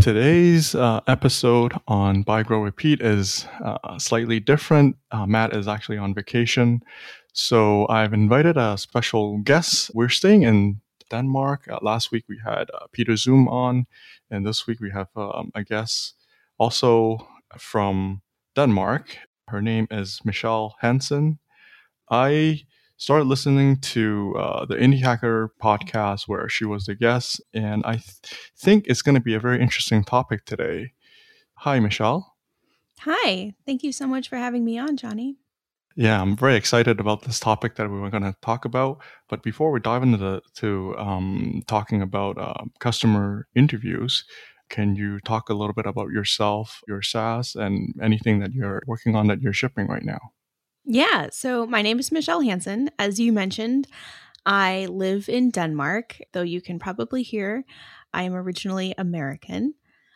Today's episode on Buy, Grow, Repeat is slightly different. Matt is actually on vacation, so I've invited a special guest. We're staying in Denmark. Last week we had Peter Zoom on, and this week we have a guest also from Denmark. Her name is Michelle Hansen. I started listening to the Indie Hacker podcast where she was the guest, and I think it's going to be a very interesting topic today. Hi, Michelle. Hi. Thank you so much for having me on, Johnny. Yeah, I'm very excited about this topic that we were going to talk about. But before we dive into talking about customer interviews, can you talk a little bit about yourself, your SaaS, and anything that you're working on that you're shipping right now? Yeah. So my name is Michelle Hansen. As you mentioned, I live in Denmark, though you can probably hear I am originally American.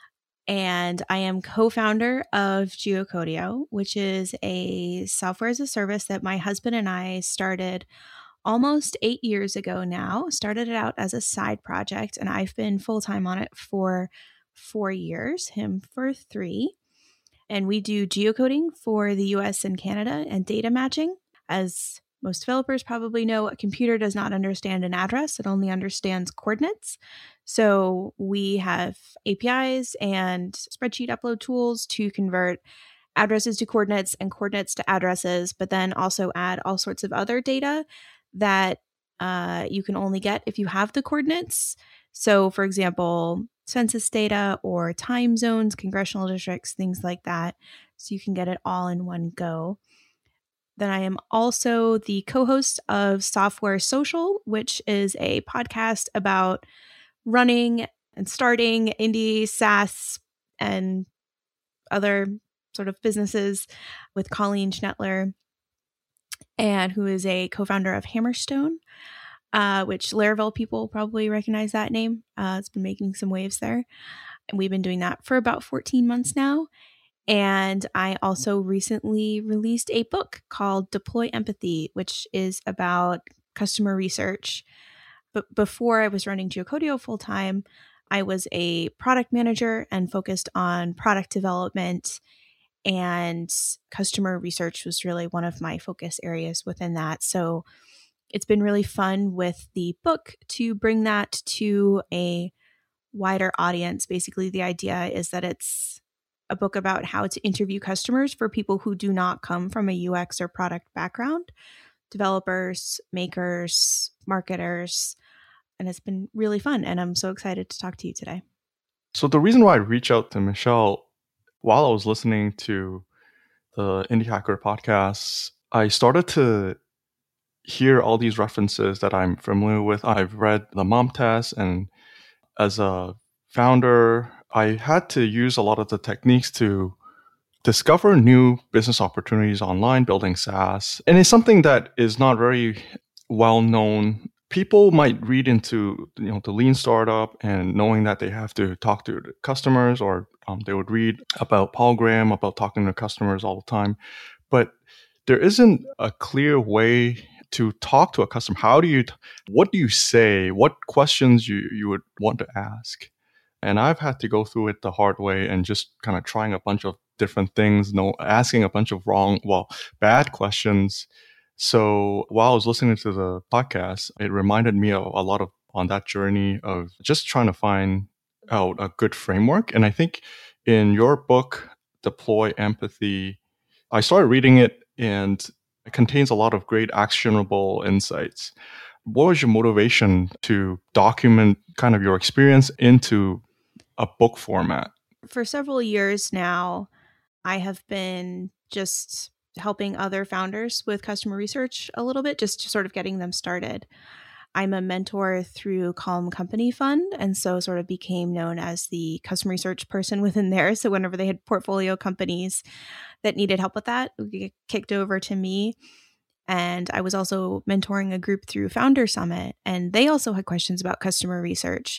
And I am co-founder of Geocodio, which is a software as a service that my husband and I started almost 8 years ago now. Started it out as a side project, and I've been full-time on it for 4 years, him for 3. And we do geocoding for the US and Canada and data matching. As most developers probably know, a computer does not understand an address. It only understands coordinates. So we have APIs and spreadsheet upload tools to convert addresses to coordinates and coordinates to addresses, but then also add all sorts of other data that you can only get if you have the coordinates. So, for example, census data or time zones, congressional districts, things like that. So you can get it all in one go. Then I am also the co-host of Software Social, which is a podcast about running and starting indie SaaS and other sort of businesses with Colleen Schnettler, and who is a co-founder of Hammerstone, which Laravel people probably recognize that name. It's been making some waves there. And we've been doing that for about 14 months now. And I also recently released a book called Deploy Empathy, which is about customer research. But before I was running Geocodio full time, I was a product manager and focused on product development, and customer research was really one of my focus areas within that. So it's been really fun with the book to bring that to a wider audience. Basically, the idea is that it's a book about how to interview customers for people who do not come from a UX or product background, developers, makers, marketers, and it's been really fun. And I'm so excited to talk to you today. So the reason why I reached out to Michelle while I was listening to the Indie Hacker podcast, I started to hear all these references that I'm familiar with. I've read the Mom Test, and as a founder, I had to use a lot of the techniques to discover new business opportunities online, building SaaS. And it's something that is not very well known. People might read into the lean startup and knowing that they have to talk to the customers, or they would read about Paul Graham, about talking to customers all the time. But there isn't a clear way to talk to a customer. What do you say? What questions you would want to ask? And I've had to go through it the hard way and just kind of trying a bunch of different things, asking a bunch of bad questions. So while I was listening to the podcast, it reminded me of a lot of on that journey of just trying to find out a good framework. And I think in your book, Deploy Empathy, I started reading it, and it contains a lot of great actionable insights. What was your motivation to document kind of your experience into a book format? For several years now, I have been just helping other founders with customer research a little bit, just sort of getting them started. I'm a mentor through Calm Company Fund, and so sort of became known as the customer research person within there. So whenever they had portfolio companies that needed help with that, it would get kicked over to me. And I was also mentoring a group through Founder Summit, and they also had questions about customer research.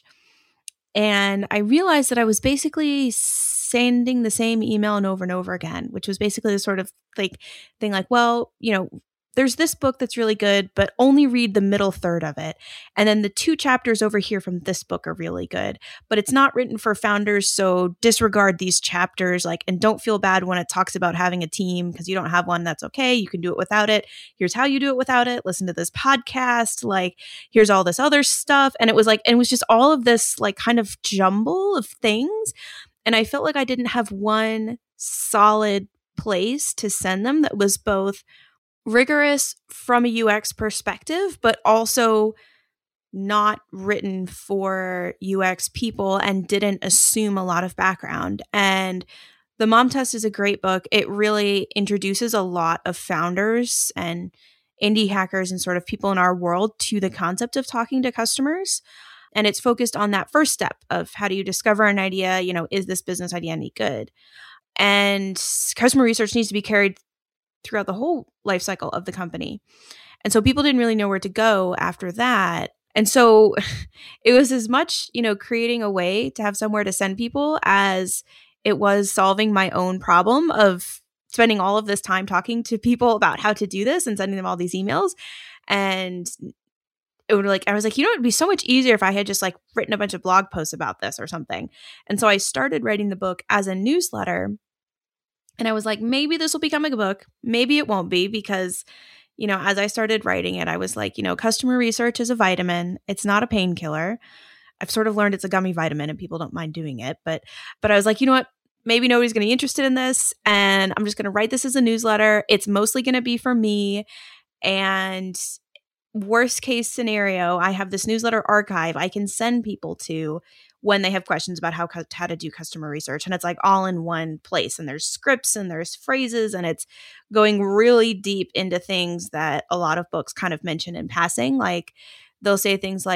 And I realized that I was basically sending the same email and over again, which was basically the sort of like thing like, well, there's this book that's really good, but only read the middle third of it. And then the 2 chapters over here from this book are really good, but it's not written for founders. So disregard these chapters, and don't feel bad when it talks about having a team because you don't have one. That's okay. You can do it without it. Here's how you do it without it. Listen to this podcast. Here's all this other stuff. And it was just all of this kind of jumble of things. And I felt like I didn't have one solid place to send them that was both rigorous from a UX perspective, but also not written for UX people and didn't assume a lot of background. And The Mom Test is a great book. It really introduces a lot of founders and indie hackers and sort of people in our world to the concept of talking to customers. And it's focused on that first step of how do you discover an idea? Is this business idea any good? And customer research needs to be carried throughout the whole life cycle of the company. And so people didn't really know where to go after that. And so it was as much, creating a way to have somewhere to send people as it was solving my own problem of spending all of this time talking to people about how to do this and sending them all these emails. And it would I was it'd be so much easier if I had just written a bunch of blog posts about this or something. And so I started writing the book as a newsletter. And I was maybe this will become a book. Maybe it won't be because, as I started writing it, I was customer research is a vitamin. It's not a painkiller. I've sort of learned it's a gummy vitamin and people don't mind doing it. But I was you know what? Maybe nobody's going to be interested in this. And I'm just going to write this as a newsletter. It's mostly going to be for me. And worst case scenario, I have this newsletter archive I can send people to when they have questions about how to do customer research. And it's all in one place. And there's scripts and there's phrases and it's going really deep into things that a lot of books kind of mention in passing. They'll say things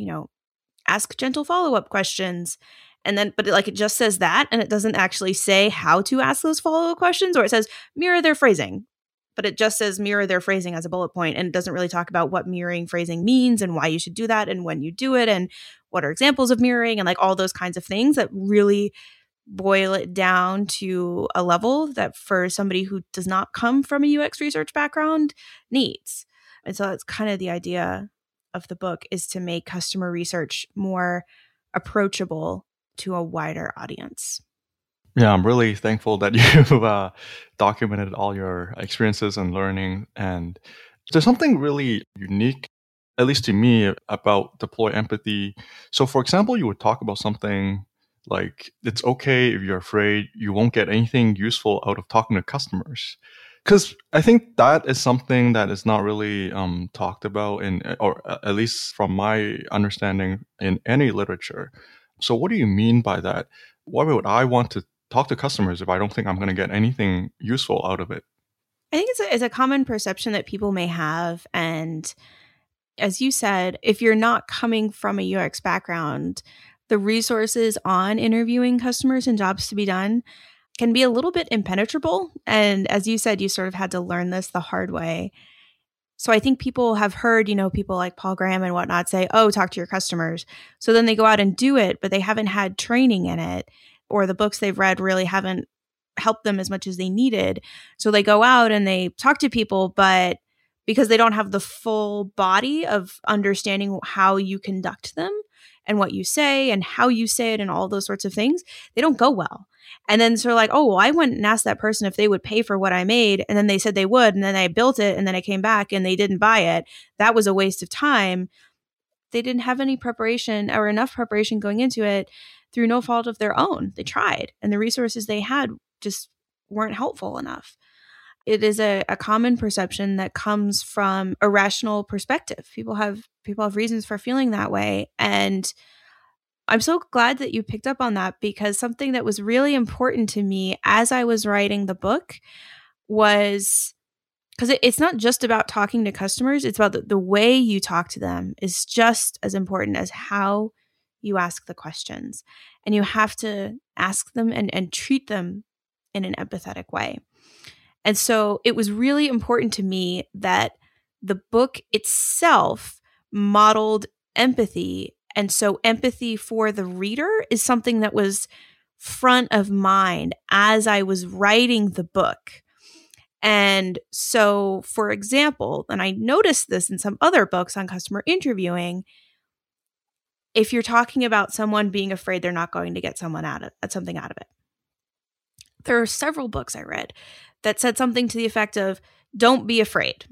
ask gentle follow-up questions. And then, but it just says that, and it doesn't actually say how to ask those follow-up questions, or it says mirror their phrasing. But it just says mirror their phrasing as a bullet point, and it doesn't really talk about what mirroring phrasing means and why you should do that and when you do it and what are examples of mirroring and all those kinds of things that really boil it down to a level that for somebody who does not come from a UX research background needs. And so that's kind of the idea of the book, is to make customer research more approachable to a wider audience. Yeah, I'm really thankful that you've documented all your experiences and learning. And there's something really unique, at least to me, about Deploy Empathy. So, for example, you would talk about something like it's okay if you're afraid you won't get anything useful out of talking to customers. Because I think that is something that is not really talked about or at least from my understanding, in any literature. So what do you mean by that? Why would I want to talk to customers if I don't think I'm going to get anything useful out of it? I think it's a common perception that people may have. And as you said, if you're not coming from a UX background, the resources on interviewing customers and jobs to be done can be a little bit impenetrable. And as you said, you sort of had to learn this the hard way. So I think people have heard, people like Paul Graham and whatnot say, oh, talk to your customers. So then they go out and do it, but they haven't had training in it, or the books they've read really haven't helped them as much as they needed. So they go out and they talk to people, but because they don't have the full body of understanding how you conduct them and what you say and how you say it and all those sorts of things, they don't go well. And then sort of oh, well, I went and asked that person if they would pay for what I made. And then they said they would. And then I built it. And then I came back and they didn't buy it. That was a waste of time. They didn't have any preparation or enough preparation going into it through no fault of their own. They tried. And the resources they had just weren't helpful enough. It is a common perception that comes from a rational perspective. People have reasons for feeling that way. And I'm so glad that you picked up on that, because something that was really important to me as I was writing the book was, because it's not just about talking to customers, it's about the way you talk to them is just as important as how you ask the questions. And you have to ask them and treat them in an empathetic way. And so it was really important to me that the book itself modeled empathy. And so empathy for the reader is something that was front of mind as I was writing the book. And so, for example, and I noticed this in some other books on customer interviewing, if you're talking about someone being afraid they're not going to get something out of it, there are several books I read that said something to the effect of, don't be afraid,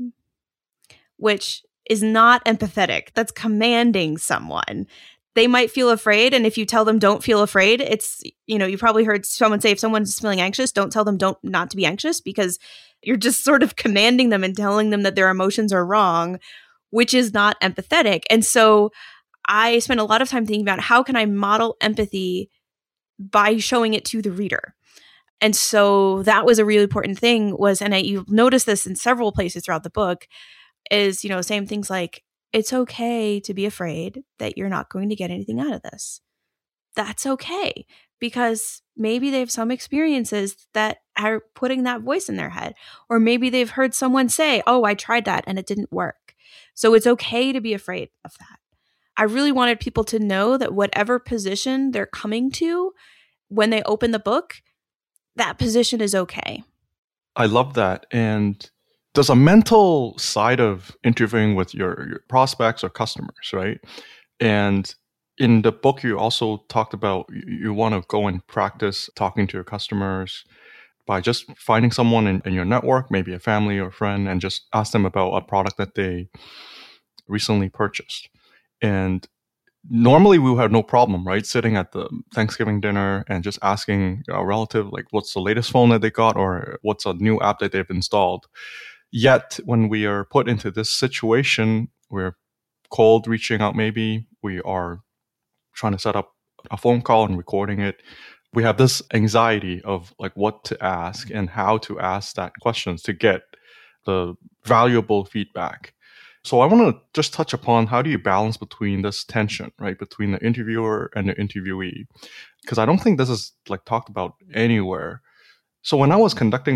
which is not empathetic. That's commanding someone. They might feel afraid. And if you tell them don't feel afraid, it's, you probably heard someone say, if someone's feeling anxious, don't tell them not to be anxious, because you're just sort of commanding them and telling them that their emotions are wrong, which is not empathetic. And so I spent a lot of time thinking about, how can I model empathy by showing it to the reader? And so that was a really important thing, you'll notice this in several places throughout the book, is, saying things like, it's okay to be afraid that you're not going to get anything out of this. That's okay, because maybe they have some experiences that are putting that voice in their head, or maybe they've heard someone say, oh, I tried that and it didn't work. So it's okay to be afraid of that. I really wanted people to know that whatever position they're coming to when they open the book, that position is okay. I love that. And there's a mental side of interviewing with your prospects or customers, right? And in the book, you also talked about you want to go and practice talking to your customers by just finding someone in your network, maybe a family or friend, and just ask them about a product that they recently purchased. And normally we would have no problem, right? Sitting at the Thanksgiving dinner and just asking a relative, like, what's the latest phone that they got, or what's a new app that they've installed. Yet when we are put into this situation, we're cold reaching out, maybe we are trying to set up a phone call and recording it. We have this anxiety of like what to ask and how to ask that questions to get the valuable feedback. So I want to just touch upon, how do you balance between this tension, right, between the interviewer and the interviewee? Because I don't think this is like talked about anywhere. So when I was conducting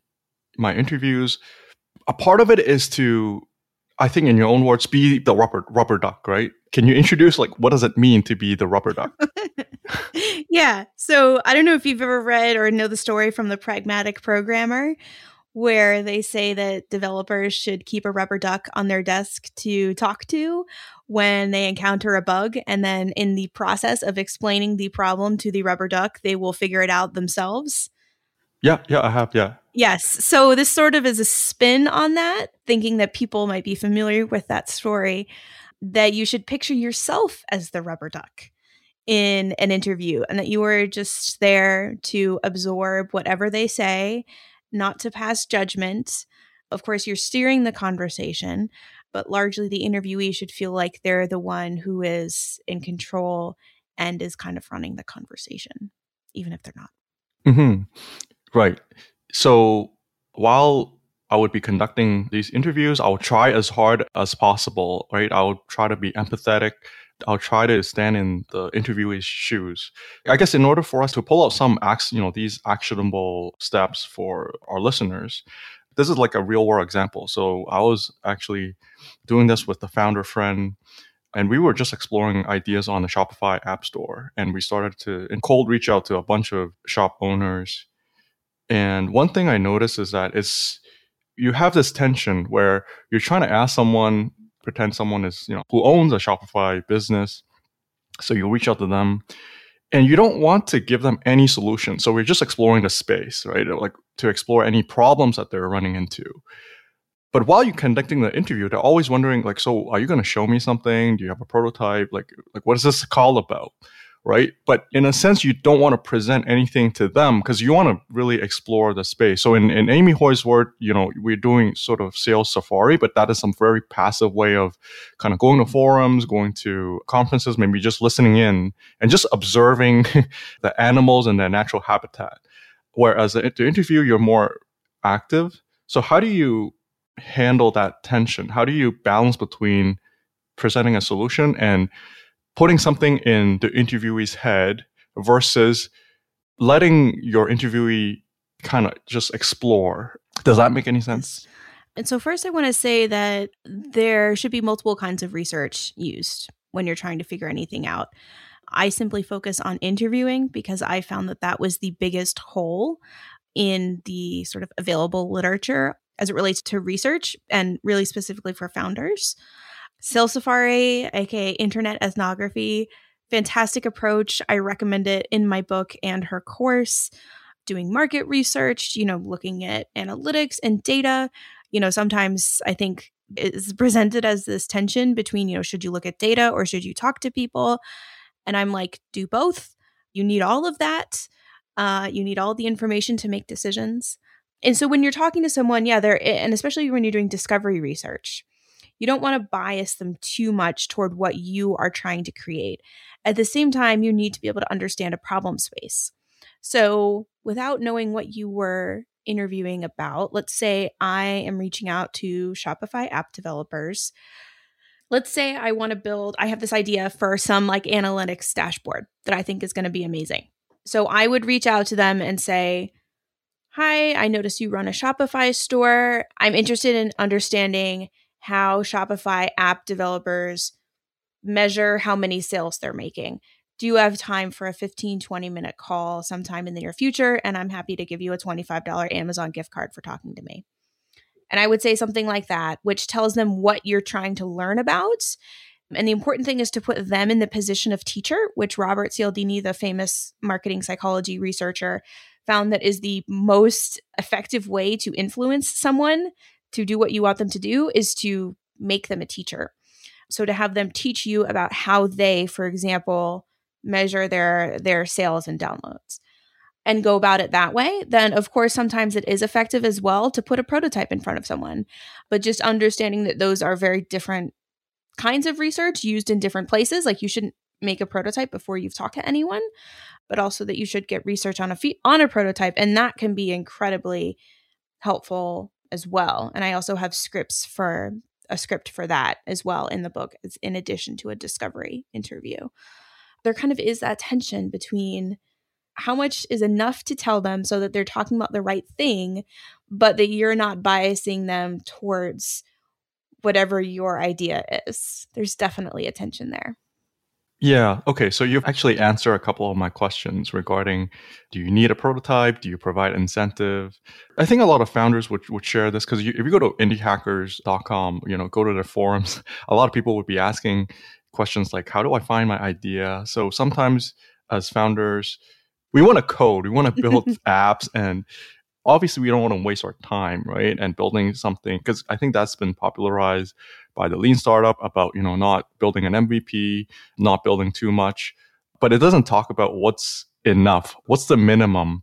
my interviews, a part of it is to, I think in your own words, be the rubber duck, right? Can you introduce like what does it mean to be the rubber duck? Yeah. So I don't know if you've ever read or know the story from The Pragmatic Programmer, where they say that developers should keep a rubber duck on their desk to talk to when they encounter a bug. And then in the process of explaining the problem to the rubber duck, they will figure it out themselves. Yeah, I have, yeah. Yes. So this sort of is a spin on that, thinking that people might be familiar with that story, that you should picture yourself as the rubber duck in an interview, and that you are just there to absorb whatever they say, not to pass judgment. Of course, you're steering the conversation, but largely the interviewee should feel like they're the one who is in control and is kind of running the conversation, even if they're not. Mm-hmm. Right. So while I would be conducting these interviews, I'll try as hard as possible, right? I'll try to be empathetic. I'll try to stand in the interviewee's shoes. I guess in order for us to pull out some these actionable steps for our listeners, this is like a real world example. So I was actually doing this with the founder friend, and we were just exploring ideas on the Shopify app store. And we started to cold reach out to a bunch of shop owners. And one thing I noticed is that you have this tension where you're trying to ask someone, pretend someone is, who owns a Shopify business. So you reach out to them and you don't want to give them any solution. So we're just exploring the space, right? Like to explore any problems that they're running into. But while you're conducting the interview, they're always wondering, like, so are you going to show me something? Do you have a prototype? Like what is this call about? Right? But in a sense, you don't want to present anything to them because you want to really explore the space. So in Amy Hoy's word, we're doing sort of sales safari, but that is some very passive way of kind of going to forums, going to conferences, maybe just listening in and just observing the animals and their natural habitat. Whereas the interview, you're more active. So how do you handle that tension? How do you balance between presenting a solution and putting something in the interviewee's head versus letting your interviewee kind of just explore? Does that make any sense? And so first I want to say that there should be multiple kinds of research used when you're trying to figure anything out. I simply focus on interviewing because I found that was the biggest hole in the sort of available literature as it relates to research and really specifically for founders. Sales Safari, aka Internet Ethnography, fantastic approach. I recommend it in my book and her course. Doing market research, looking at analytics and data. Sometimes I think it's presented as this tension between, should you look at data or should you talk to people? And I'm like, do both. You need all of that. You need all the information to make decisions. And so when you're talking to someone, and especially when you're doing discovery research, you don't want to bias them too much toward what you are trying to create. At the same time, you need to be able to understand a problem space. So without knowing what you were interviewing about, let's say I am reaching out to Shopify app developers. Let's say I have this idea for some like analytics dashboard that I think is going to be amazing. So I would reach out to them and say, hi, I noticed you run a Shopify store. I'm interested in understanding how Shopify app developers measure how many sales they're making. Do you have time for a 15-20 minute call sometime in the near future? And I'm happy to give you a $25 Amazon gift card for talking to me. And I would say something like that, which tells them what you're trying to learn about. And the important thing is to put them in the position of teacher, which Robert Cialdini, the famous marketing psychology researcher, found that is the most effective way to influence someone to do what you want them to do is to make them a teacher. So to have them teach you about how they, for example, measure their sales and downloads and go about it that way, then of course, sometimes it is effective as well to put a prototype in front of someone. But just understanding that those are very different kinds of research used in different places. Like you shouldn't make a prototype before you've talked to anyone, but also that you should get research on a prototype. And that can be incredibly helpful as well. And I also have a script for that as well in the book, in addition to a discovery interview. There kind of is that tension between how much is enough to tell them so that they're talking about the right thing, but that you're not biasing them towards whatever your idea is. There's definitely a tension there. Yeah. Okay. So you've actually answered a couple of my questions regarding, do you need a prototype? Do you provide incentive? I think a lot of founders would share this because if you go to indiehackers.com, go to their forums, a lot of people would be asking questions like, how do I find my idea? So sometimes as founders, we want to code, we want to build apps, and obviously we don't want to waste our time, right? And building something, because I think that's been popularized by the lean startup about, not building an MVP, not building too much, but it doesn't talk about what's enough, what's the minimum.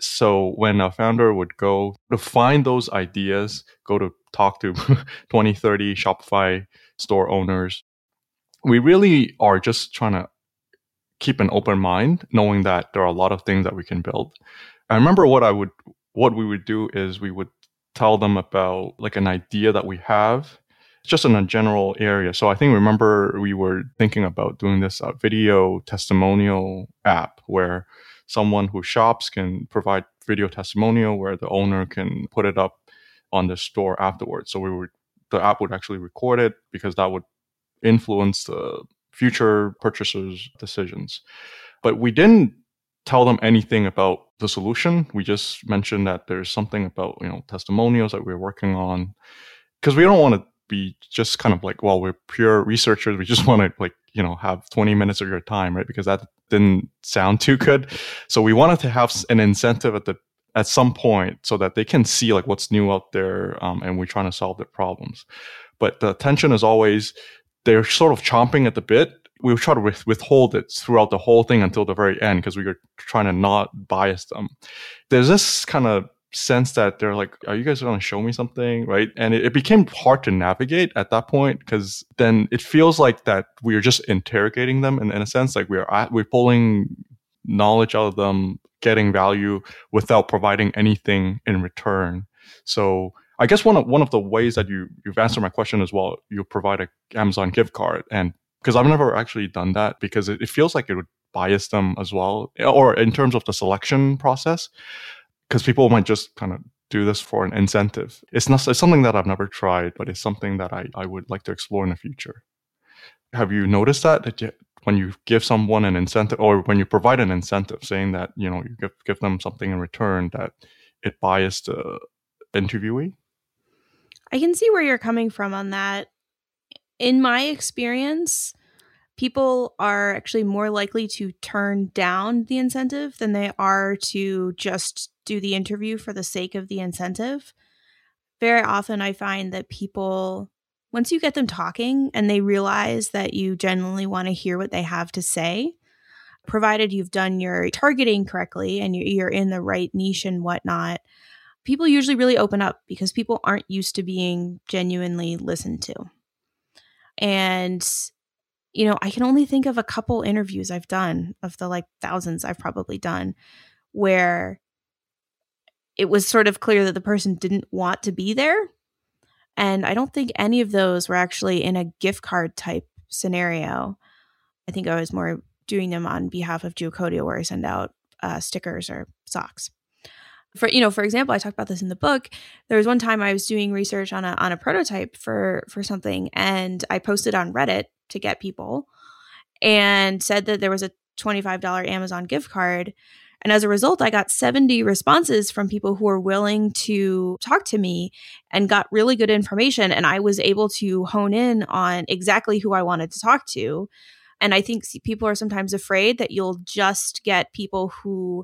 So when a founder would go to find those ideas, go to talk to 20, 30 Shopify store owners, we really are just trying to keep an open mind, knowing that there are a lot of things that we can build. I remember what we would do is we would tell them about like an idea that we have, just in a general area. So I remember we were thinking about doing this video testimonial app where someone who shops can provide video testimonial where the owner can put it up on the store afterwards. So the app would actually record it because that would influence the future purchasers' decisions. But we didn't tell them anything about the solution. We just mentioned that there's something about, testimonials that we're working on, because we don't want to be just kind of like, well, we're pure researchers. We just want to have 20 minutes of your time, right? Because that didn't sound too good. So we wanted to have an incentive at some point so that they can see like what's new out there, and we're trying to solve their problems. But the tension is always, they're sort of chomping at the bit. We would try to withhold it throughout the whole thing until the very end because we were trying to not bias them. There's this kind of sense that they're like, are you guys going to show me something, right? And it became hard to navigate at that point because then it feels like that we are just interrogating them in a sense, like we're pulling knowledge out of them, getting value without providing anything in return. So I guess one of the ways that you've answered my question as well, you provide an Amazon gift card. And because I've never actually done that because it feels like it would bias them as well, or in terms of the selection process, because people might just kind of do this for an incentive. It's something that I've never tried, but it's something that I would like to explore in the future. Have you noticed that when you give someone an incentive or when you provide an incentive saying that, you give them something in return, that it biased the interviewee? I can see where you're coming from on that. In my experience, people are actually more likely to turn down the incentive than they are to just do the interview for the sake of the incentive. Very often, I find that people, once you get them talking and they realize that you genuinely want to hear what they have to say, provided you've done your targeting correctly and you're in the right niche and whatnot, people usually really open up because people aren't used to being genuinely listened to. And I can only think of a couple interviews I've done of the thousands I've probably done where it was sort of clear that the person didn't want to be there. And I don't think any of those were actually in a gift card type scenario. I think I was more doing them on behalf of Geocodia, where I send out stickers or socks. For example, I talked about this in the book. There was one time I was doing research on a prototype for something, and I posted on Reddit to get people and said that there was a $25 Amazon gift card. And as a result, I got 70 responses from people who were willing to talk to me and got really good information. And I was able to hone in on exactly who I wanted to talk to. And I think people are sometimes afraid that you'll just get people who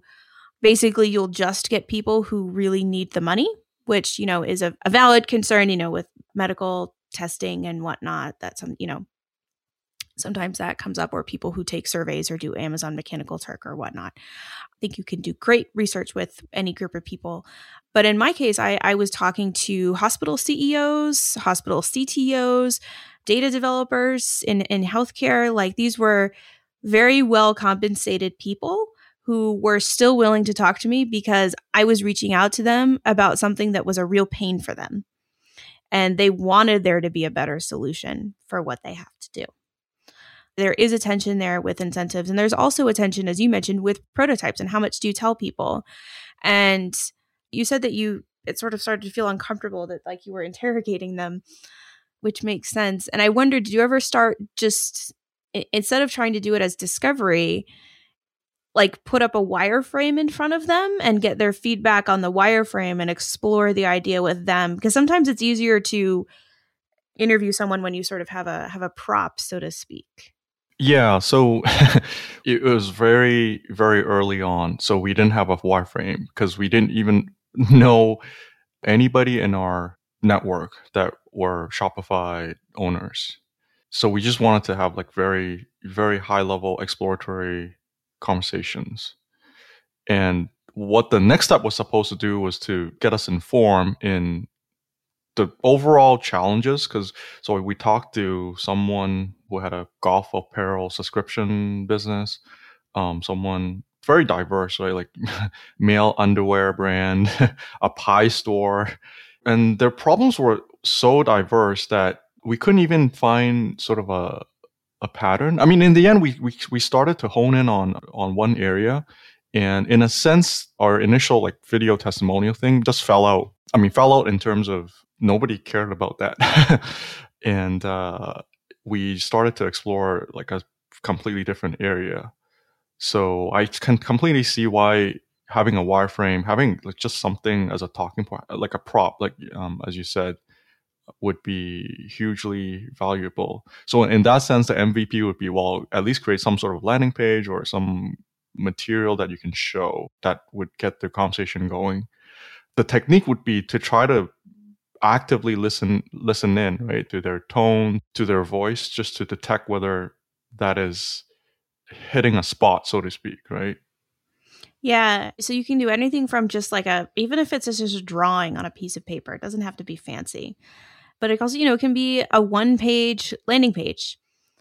really need the money, which, is a valid concern, with medical testing and whatnot. That's sometimes that comes up, or people who take surveys or do Amazon Mechanical Turk or whatnot. I think you can do great research with any group of people. But in my case, I was talking to hospital CEOs, hospital CTOs, data developers in healthcare. These were very well compensated people who were still willing to talk to me because I was reaching out to them about something that was a real pain for them. And they wanted there to be a better solution for what they have to do. There is a tension there with incentives. And there's also a tension, as you mentioned, with prototypes and how much do you tell people. And you said that it sort of started to feel uncomfortable that you were interrogating them, which makes sense. And I wonder, did you ever start just, instead of trying to do it as discovery, put up a wireframe in front of them and get their feedback on the wireframe and explore the idea with them? Because sometimes it's easier to interview someone when you sort of have a prop, so to speak. Yeah, so it was very, very early on. So we didn't have a wireframe because we didn't even know anybody in our network that were Shopify owners. So we just wanted to have very, very high level exploratory conversations. And what the next step was supposed to do was to get us informed in the overall challenges. So we talked to someone who had a golf apparel subscription business, someone very diverse, right? Like male underwear brand, a pie store. And their problems were so diverse that we couldn't even find sort of a pattern. I mean, in the end, we started to hone in on one area. And in a sense, our initial video testimonial thing just fell out. I mean, fell out in terms of nobody cared about that. And we started to explore a completely different area. So I can completely see why having a wireframe, having just something as a talking point, like a prop, as you said, would be hugely valuable. So in that sense, the MVP would be, well, at least create some sort of landing page or some material that you can show that would get the conversation going. The technique would be to try to actively listen in, right, to their tone, to their voice, just to detect whether that is hitting a spot, so to speak, right? Yeah. So you can do anything from just even if it's just a drawing on a piece of paper, it doesn't have to be fancy. But it also, it can be a one-page landing page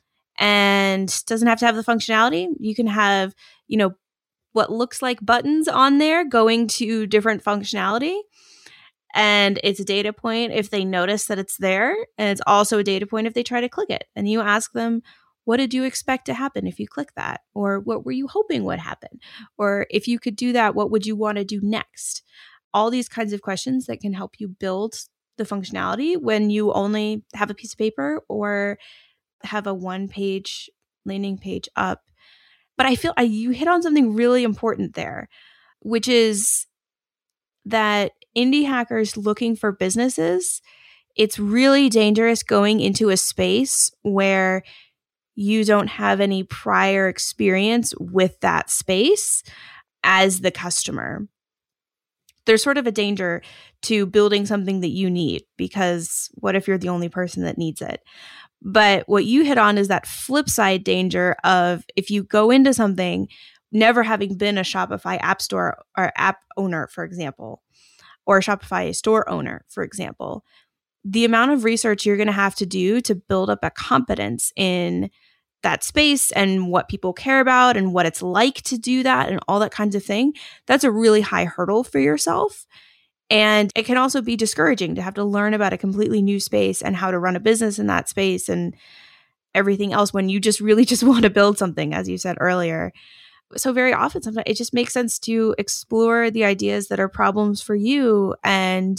and doesn't have to have the functionality. You can have, what looks like buttons on there going to different functionality. And it's a data point if they notice that it's there. And it's also a data point if they try to click it. And you ask them, what did you expect to happen if you click that? Or what were you hoping would happen? Or if you could do that, what would you want to do next? All these kinds of questions that can help you build the functionality when you only have a piece of paper or have a one-page landing page up. But I feel you hit on something really important there, which is that indie hackers looking for businesses, it's really dangerous going into a space where you don't have any prior experience with that space as the customer. There's sort of a danger to building something that you need, because what if you're the only person that needs it? But what you hit on is that flip side danger of, if you go into something never having been a Shopify app store or app owner, for example, or a Shopify store owner, for example, the amount of research you're going to have to do to build up a competence in that space and what people care about and what it's like to do that and all that kinds of thing, that's a really high hurdle for yourself. And it can also be discouraging to have to learn about a completely new space and how to run a business in that space and everything else when you just really just want to build something, as you said earlier. So very often, sometimes it just makes sense to explore the ideas that are problems for you. And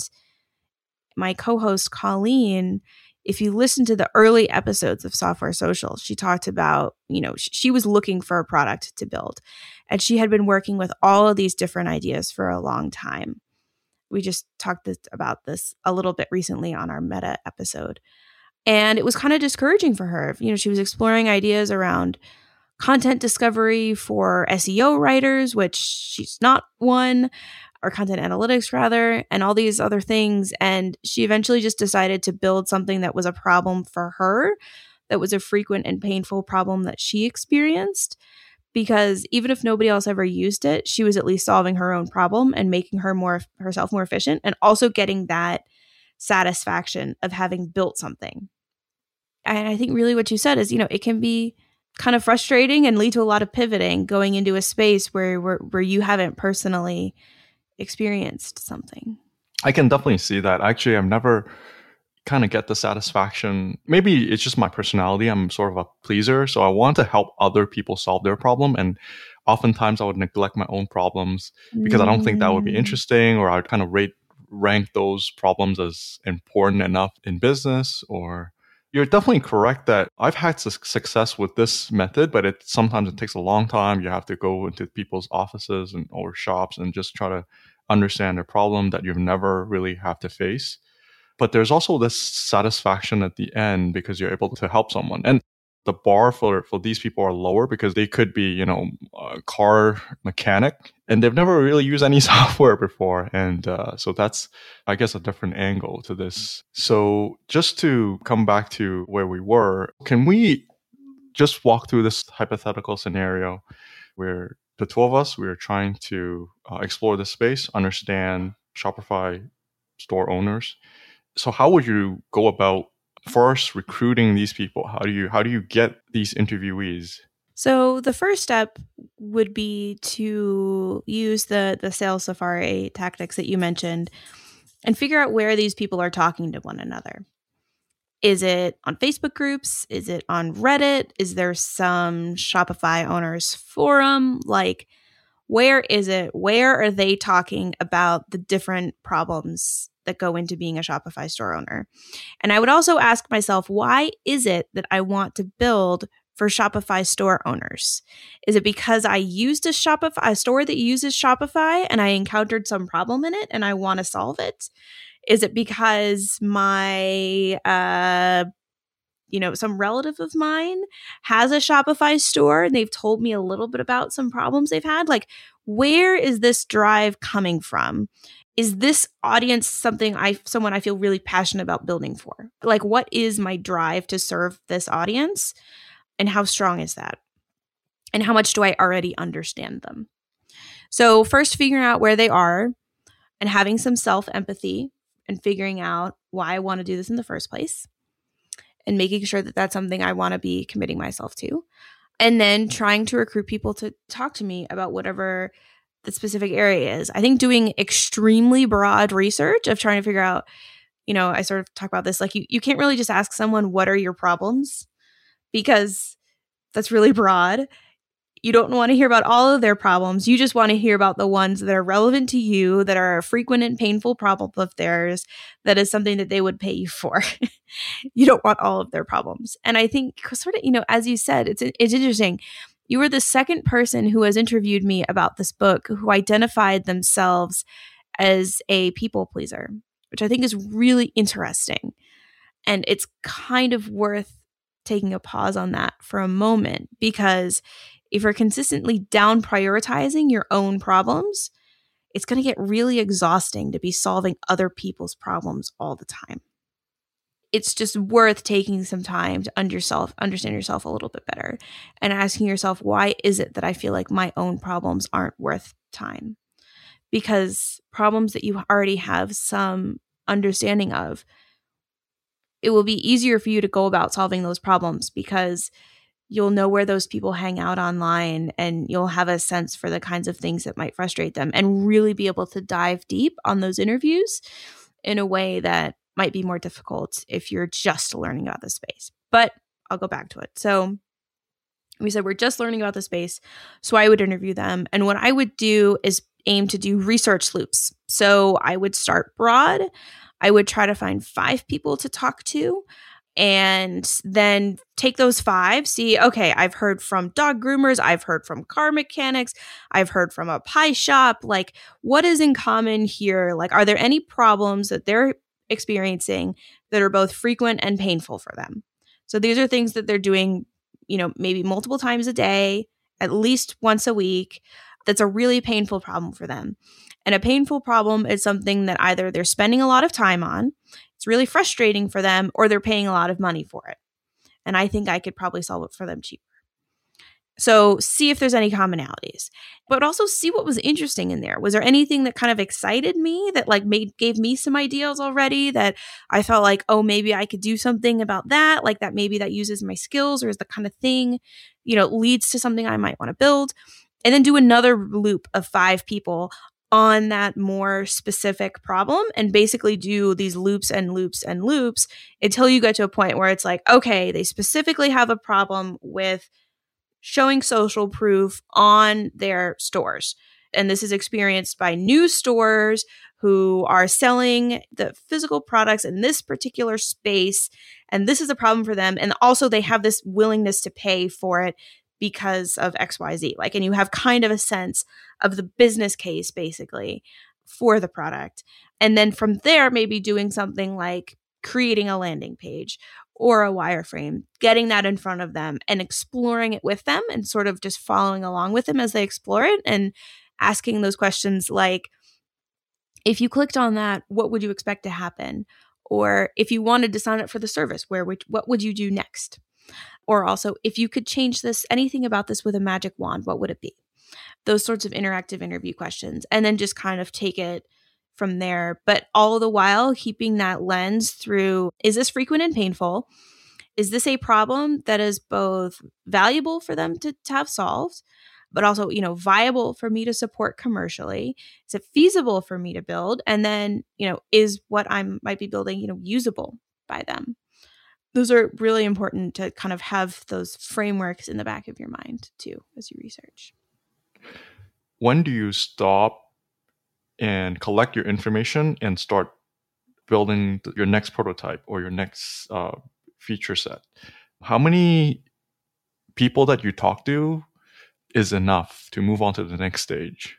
my co-host, Colleen, if you listen to the early episodes of Software Social, she talked about, she was looking for a product to build, and she had been working with all of these different ideas for a long time. We just talked about this a little bit recently on our Meta episode. And it was kind of discouraging for her. She was exploring ideas around content discovery for SEO writers, which she's not one, or content analytics rather, and all these other things. And she eventually just decided to build something that was a problem for her, that was a frequent and painful problem that she experienced. Because even if nobody else ever used it, she was at least solving her own problem and making herself more efficient, and also getting that satisfaction of having built something. And I think really what you said is, it can be kind of frustrating and lead to a lot of pivoting going into a space where you haven't personally experienced something. I can definitely see that. Actually, I've never kind of get the satisfaction. Maybe it's just my personality. I'm sort of a pleaser. So I want to help other people solve their problem. And oftentimes I would neglect my own problems because I don't think that would be interesting, or I'd kind of rank those problems as important enough in business. Or you're definitely correct that I've had success with this method, but sometimes it takes a long time. You have to go into people's offices or shops and just try to understand their problem that you've never really have to face. But there's also this satisfaction at the end because you're able to help someone. And the bar for these people are lower because they could be, a car mechanic and they've never really used any software before. And so that's, I guess, a different angle to this. So just to come back to where we were, can we just walk through this hypothetical scenario where the two of us, we are trying to explore this space, understand Shopify store owners. So how would you go about first recruiting these people? How do you get these interviewees? So the first step would be to use the Sales Safari tactics that you mentioned and figure out where these people are talking to one another. Is it on Facebook groups? Is it on Reddit? Is there some Shopify owners forum? Like, where is it? Where are they talking about the different problems that go into being a Shopify store owner? And I would also ask myself, why is it that I want to build for Shopify store owners? Is it because I used a store that uses Shopify and I encountered some problem in it and I want to solve it? Is it because my some relative of mine has a Shopify store and they've told me a little bit about some problems they've had? Like, where is this drive coming from? Is this audience someone I feel really passionate about building for? Like, what is my drive to serve this audience? And how strong is that? And how much do I already understand them? So first, figuring out where they are and having some self-empathy and figuring out why I want to do this in the first place and making sure that that's something I want to be committing myself to. And then trying to recruit people to talk to me about whatever the specific area is. I think doing extremely broad research of trying to figure out, I sort of talk about this, like you can't really just ask someone, what are your problems? Because that's really broad. You don't want to hear about all of their problems. You just want to hear about the ones that are relevant to you, that are a frequent and painful problem of theirs, that is something that they would pay you for. You don't want all of their problems. And I think sort of, as you said, it's interesting. You were the second person who has interviewed me about this book who identified themselves as a people pleaser, which I think is really interesting. And it's kind of worth taking a pause on that for a moment, because if you're consistently down prioritizing your own problems, it's going to get really exhausting to be solving other people's problems all the time. It's just worth taking some time to understand yourself a little bit better and asking yourself, why is it that I feel like my own problems aren't worth time? Because problems that you already have some understanding of, it will be easier for you to go about solving those problems because you'll know where those people hang out online, and you'll have a sense for the kinds of things that might frustrate them, and really be able to dive deep on those interviews in a way that might be more difficult if you're just learning about the space. But I'll go back to it. So we said we're just learning about the space, so I would interview them. And what I would do is aim to do research loops. So I would start broad. I would try to find 5 people to talk to, and then take those 5, see, okay, I've heard from dog groomers, I've heard from car mechanics, I've heard from a pie shop. Like, what is in common here? Like, are there any problems that they're experiencing that are both frequent and painful for them? So these are things that they're doing, maybe multiple times a day, at least once a week. That's a really painful problem for them. And a painful problem is something that either they're spending a lot of time on, it's really frustrating for them, or they're paying a lot of money for it. And I think I could probably solve it for them cheaper. So see if there's any commonalities, but also see what was interesting in there. Was there anything that kind of excited me, that like gave me some ideas already, that I felt like, oh, maybe I could do something about that, like that maybe that uses my skills or is the kind of thing, leads to something I might want to build. And then do another loop of 5 people on that more specific problem, and basically do these loops and loops and loops until you get to a point where it's like, okay, they specifically have a problem with showing social proof on their stores. And this is experienced by new stores who are selling the physical products in this particular space. And this is a problem for them. And also they have this willingness to pay for it because of XYZ. Like, and you have kind of a sense of the business case basically for the product. And then from there, maybe doing something like creating a landing page or a wireframe, getting that in front of them and exploring it with them, and sort of just following along with them as they explore it, and asking those questions like, if you clicked on that, what would you expect to happen? Or if you wanted to sign up for the service, what would you do next? Or also, if you could change anything about this with a magic wand, what would it be? Those sorts of interactive interview questions. And then just kind of take it from there. But all the while keeping that lens through, is this frequent and painful? Is this a problem that is both valuable for them to have solved, but also, viable for me to support commercially? Is it feasible for me to build? And then, is what I might be building, usable by them? Those are really important to kind of have those frameworks in the back of your mind too, as you research. When do you stop and collect your information and start building your next prototype or your next feature set? How many people that you talk to is enough to move on to the next stage?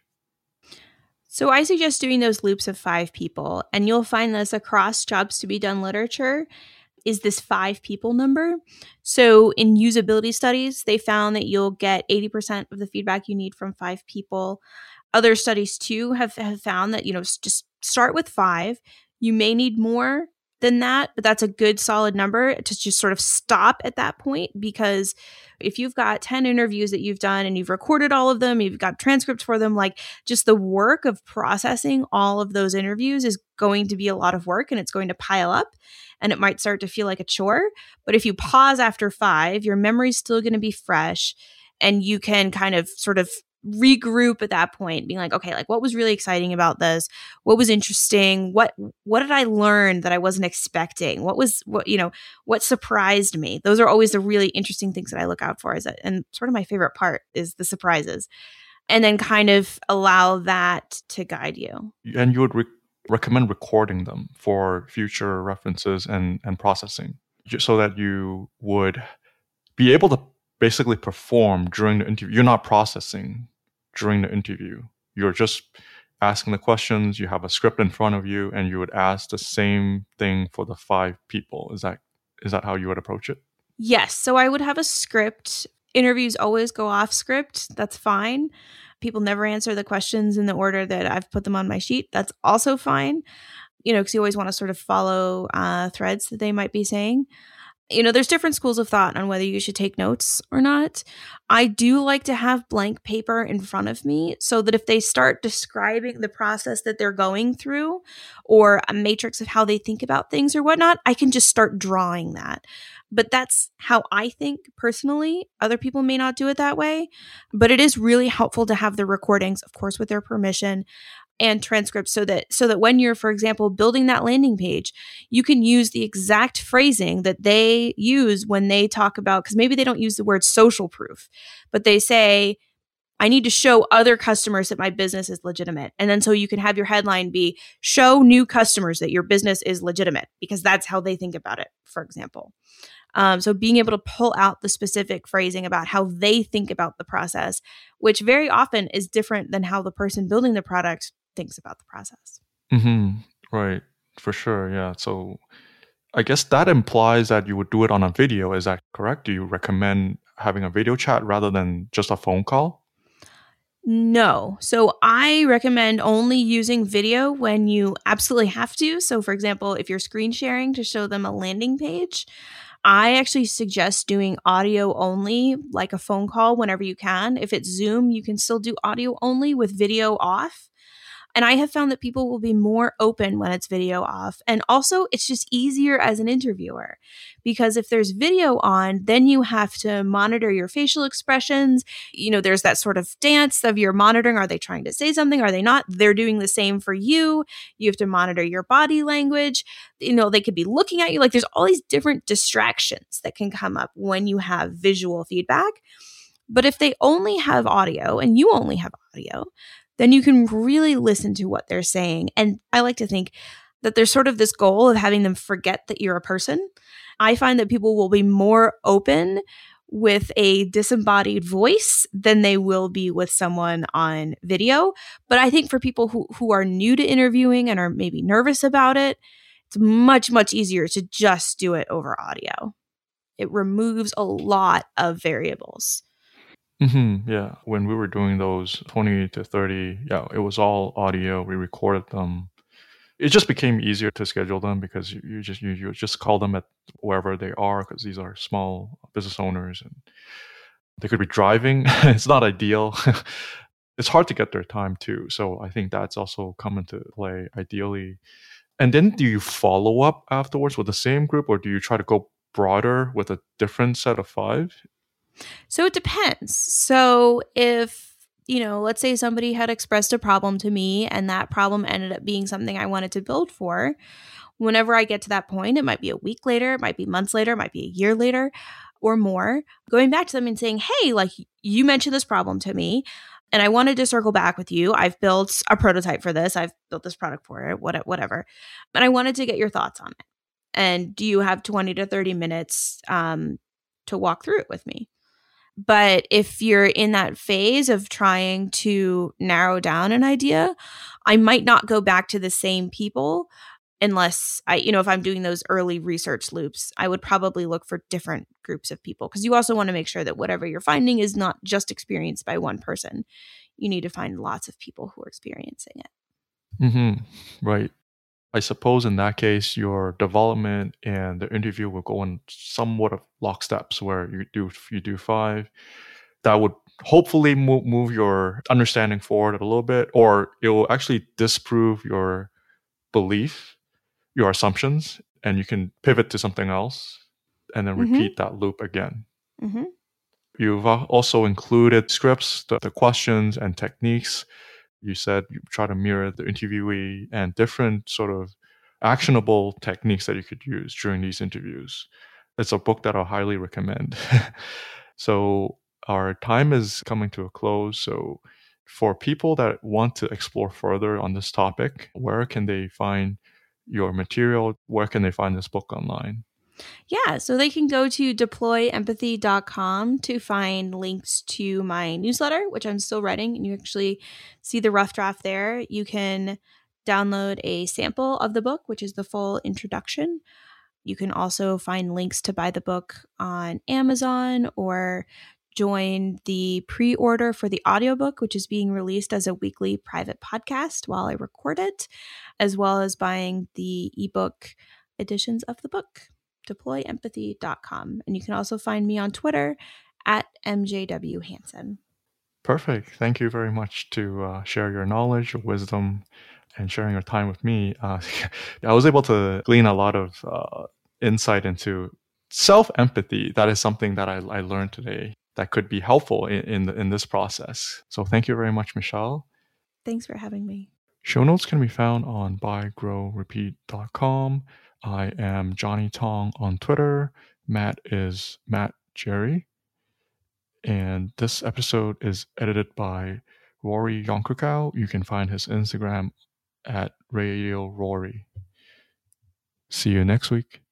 So I suggest doing those loops of 5 people, and you'll find this across jobs to be done literature, is this 5 people number. So in usability studies, they found that you'll get 80% of the feedback you need from 5 people. Other studies too have found that, just start with 5. You may need more than that, but that's a good solid number to just sort of stop at that point. Because if you've got 10 interviews that you've done and you've recorded all of them, you've got transcripts for them, like just the work of processing all of those interviews is going to be a lot of work, and it's going to pile up, and it might start to feel like a chore. But if you pause after 5, your memory's still going to be fresh, and you can kind of sort of regroup at that point, being like, okay, like what was really exciting about this? What was interesting? What did I learn that I wasn't expecting? What surprised me? Those are always the really interesting things that I look out for. And sort of my favorite part is the surprises. And then kind of allow that to guide you. And you would recommend recording them for future references and processing, just so that you would be able to basically perform during the interview. You're not processing during the interview. You're just asking the questions, you have a script in front of you, and you would ask the same thing for the 5 people. Is that how you would approach it? Yes. So I would have a script. Interviews always go off script. That's fine. People never answer the questions in the order that I've put them on my sheet. That's also fine. Because you always want to sort of follow threads that they might be saying. There's different schools of thought on whether you should take notes or not. I do like to have blank paper in front of me so that if they start describing the process that they're going through or a matrix of how they think about things or whatnot, I can just start drawing that. But that's how I think personally. Other people may not do it that way, but it is really helpful to have the recordings, of course, with their permission, and transcripts so that when you're, for example, building that landing page, you can use the exact phrasing that they use when they talk about, because maybe they don't use the word social proof, but they say, I need to show other customers that my business is legitimate. And then so you can have your headline be, show new customers that your business is legitimate, because that's how they think about it, for example. So being able to pull out the specific phrasing about how they think about the process, which very often is different than how the person building the product thinks about the process. Mm-hmm. Right. For sure. Yeah. So I guess that implies that you would do it on a video. Is that correct? Do you recommend having a video chat rather than just a phone call? No. So I recommend only using video when you absolutely have to. So for example, if you're screen sharing to show them a landing page, I actually suggest doing audio only, like a phone call whenever you can. If it's Zoom, you can still do audio only with video off. And I have found that people will be more open when it's video off. And also, it's just easier as an interviewer because if there's video on, then you have to monitor your facial expressions. There's that sort of dance of you're monitoring. Are they trying to say something? Are they not? They're doing the same for you. You have to monitor your body language. They could be looking at you. Like there's all these different distractions that can come up when you have visual feedback. But if they only have audio and you only have audio, then you can really listen to what they're saying. And I like to think that there's sort of this goal of having them forget that you're a person. I find that people will be more open with a disembodied voice than they will be with someone on video. But I think for people who are new to interviewing and are maybe nervous about it, it's much, much easier to just do it over audio. It removes a lot of variables. Mm-hmm. Yeah. When we were doing those 20 to 30, yeah, it was all audio. We recorded them. It just became easier to schedule them because you just call them at wherever they are, because these are small business owners and they could be driving. It's not ideal. It's hard to get their time too. So I think that's also come into play ideally. And then do you follow up afterwards with the same group, or do you try to go broader with a different set of 5? So it depends. So if, let's say somebody had expressed a problem to me and that problem ended up being something I wanted to build for, whenever I get to that point, it might be a week later, it might be months later, it might be a year later or more, going back to them and saying, hey, like you mentioned this problem to me and I wanted to circle back with you. I've built a prototype for this. I've built this product for it, whatever. And I wanted to get your thoughts on it. And do you have 20 to 30 minutes to walk through it with me? But if you're in that phase of trying to narrow down an idea, I might not go back to the same people unless if I'm doing those early research loops, I would probably look for different groups of people because you also want to make sure that whatever you're finding is not just experienced by one person. You need to find lots of people who are experiencing it. Mm-hmm. Right. I suppose in that case, your development and the interview will go in somewhat of locksteps where you do 5. That would hopefully move your understanding forward a little bit, or it will actually disprove your belief, your assumptions, and you can pivot to something else and then repeat that loop again. Mm-hmm. You've also included scripts, the questions and techniques. You said you try to mirror the interviewee and different sort of actionable techniques that you could use during these interviews. It's a book that I highly recommend. So our time is coming to a close. So for people that want to explore further on this topic, where can they find your material? Where can they find this book online? Yeah, so they can go to deployempathy.com to find links to my newsletter, which I'm still writing, and you actually see the rough draft there. You can download a sample of the book, which is the full introduction. You can also find links to buy the book on Amazon or join the pre-order for the audiobook, which is being released as a weekly private podcast while I record it, as well as buying the ebook editions of the book. Deployempathy.com. And you can also find me on Twitter at MJW Hansen. Perfect. Thank you very much to share your knowledge, your wisdom, and sharing your time with me. I was able to glean a lot of insight into self-empathy. That is something that I learned today that could be helpful in this process. So thank you very much, Michelle. Thanks for having me. Show notes can be found on buygrowrepeat.com. I am Johnny Tong on Twitter. Matt is Matt Jerry. And this episode is edited by Rory Yonkukau. You can find his Instagram at Radio Rory. See you next week.